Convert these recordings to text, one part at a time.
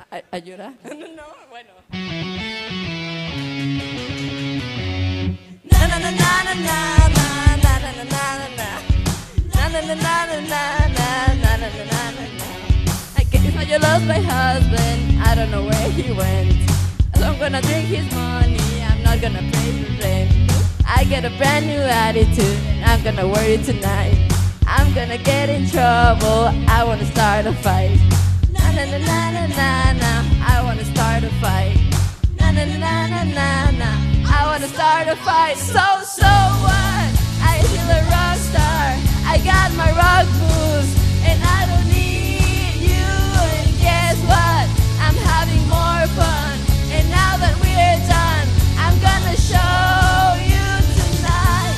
¿Ayuda? No, bueno. I guess I lost my husband, I don't know where he went. So I'm gonna drink his money, I'm not gonna pay the rent. I get a brand new attitude, and I'm gonna worry tonight. I'm gonna get in trouble, I wanna start a fight. Na na na na na na na, I wanna start a fight. Na na na na na na na, I wanna start a fight. So what? I feel a rock star, I got my rock moves, and I don't need you. And guess what? I'm having more fun, and now that we're done, I'm gonna show you tonight.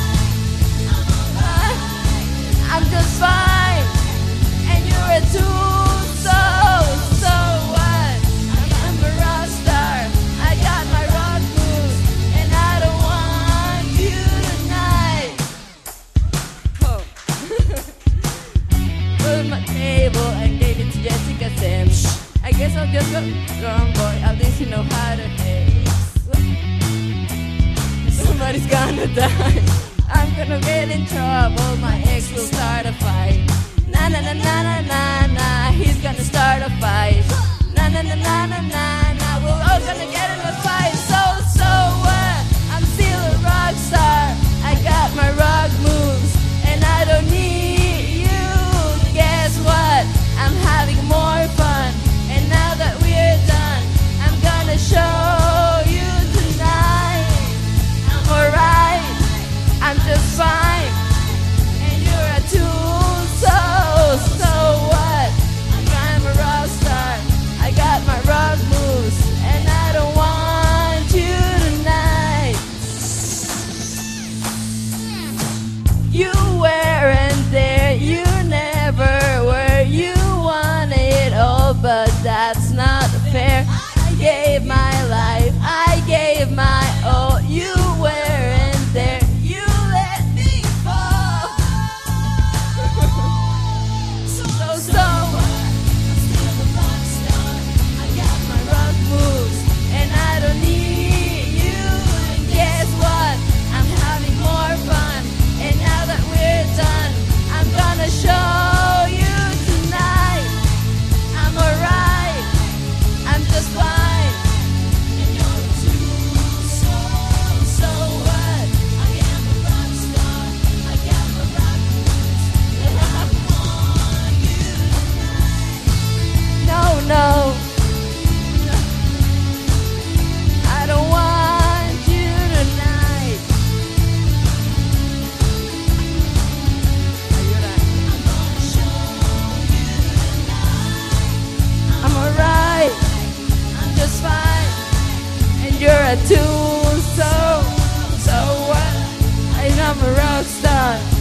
I'm just fine, and you're a tool. So what? I'm a rock star, I got my rock moves, and I don't want you tonight. Oh. Put my table and gave it to Jessica Sims. I guess I'll just go strong boy, at least you know how to hate. Somebody's gonna die, I'm gonna get in trouble, my ex will start a fight. Na na na na na na na, he's gonna start a fight. Na na na na na na na, we're all gonna get in a fight. So what? I'm still a rock star, I got my rock moves, and I don't need you. Guess what? I'm having more fun, and now that we're done, I'm gonna show you tonight. I'm alright, I'm just fine, and you're a tool. So what? I'm a rock star, I got my rock moves, and I don't want you tonight. You weren't there, you never were. You want it all, but that's not fair. I gave my life, I gave my all. You weren't there, you let me fall. So I'm still a rock star, I got my rock moves, and I don't need you. And guess what? I'm having more fun, and now that we're done, I'm gonna show you tonight. I'm alright, I'm just fine, and you're too. So what? I am a rock star, I got my rock moves, and I want you tonight. No, I don't want you tonight. I'm gonna show you tonight. I'm alright, I'm just fine, and you're a tool. So what? I'm a rock star.